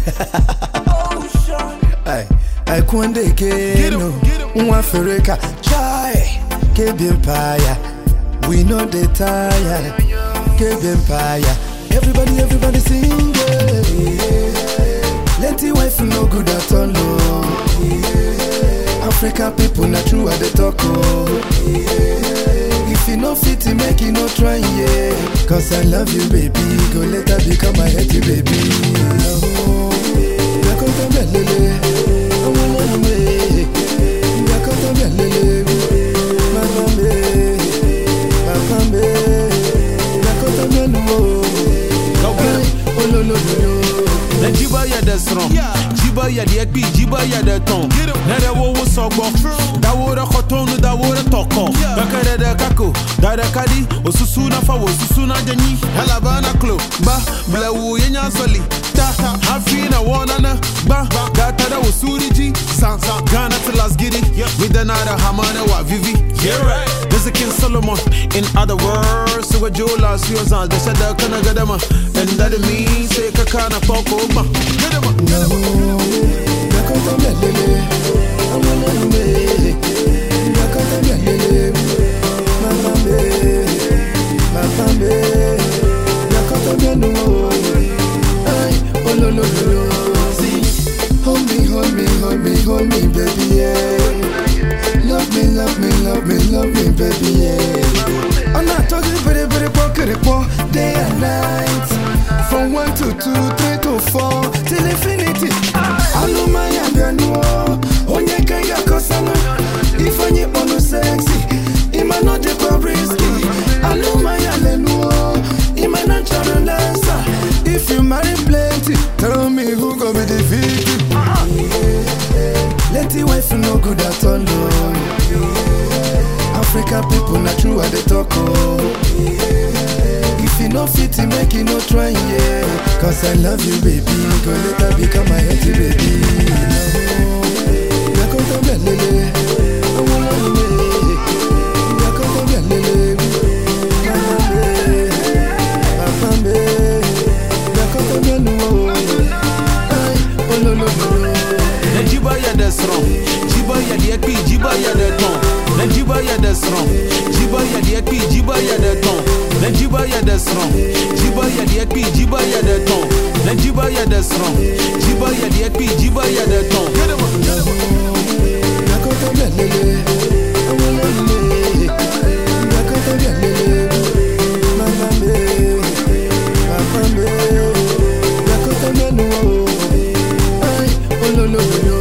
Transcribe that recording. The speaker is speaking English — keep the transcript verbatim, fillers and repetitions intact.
Hey, I can't get no one Africa. Chai, give empire. We know they tired. Give empire. Everybody, everybody sing it. Let the wife no good at all. African people not true at the talk. If you no fit, make you no try, yeah. Cause I love you, baby. Go let her become my heady baby. Oh, Jiba ya the strong, Jiba ya the ekbi, Jiba ya the tongue. Nada wo wo sogbo, da wo da khotonu, da wo da toko. Bakare da kako, da da kadi, osusu na fa, osusu na jani. Halabana klo, ba, bla wo yenya soli. Ta, hafi na wona na, ba, da tada osuri ji. San, Ghana till us giddy, with the nada hamana wa vivi. Yeah right. This is King Solomon. In other words, so what Joe last year's on, they said that kana gadama, and that means say kakana poko ma. Gadama, gadama. Nakota melele, amana me. Nakota melele, mama me, mama me. Nakota melu, ay, oh no no no. See, hold me, hold me, hold me, hold me, baby, yeah. Love me, love me, love me, love me, baby, yeah. I'm not talking pretty, pretty, pretty, pretty, day and night. From one to two, three to four, till infinity. I know my ambiano, on your kaya kosana. If I need one sexy, it might not take a risky. I know my ambiano, it might not try to answer. If you marry plenty, tell me who go be defeated. Let the wife no good at all. African people not true at the talk. If you no fit, make you no try, yeah. Cause I love you, baby. Go let her become my heady baby. Nakota melele, amana me. Nakota melele, mama me, nakota melu. Ay, oh no no no. Jiba ya the strong, Jiba ya the ekbi, Jiba ya the tongue. Jiba ya the strong, Jiba ya the ekbi, Jiba ya the tongue. Jiba ya the strong, Jiba ya the ekbi, Jiba ya the tongue. Jiba ya the strong, Jiba ya the ekbi, Jiba ya the tongue. Nakota melele, amana me. Nakota melele, mama me, mama me. Nakota melu, ay, oh no no no.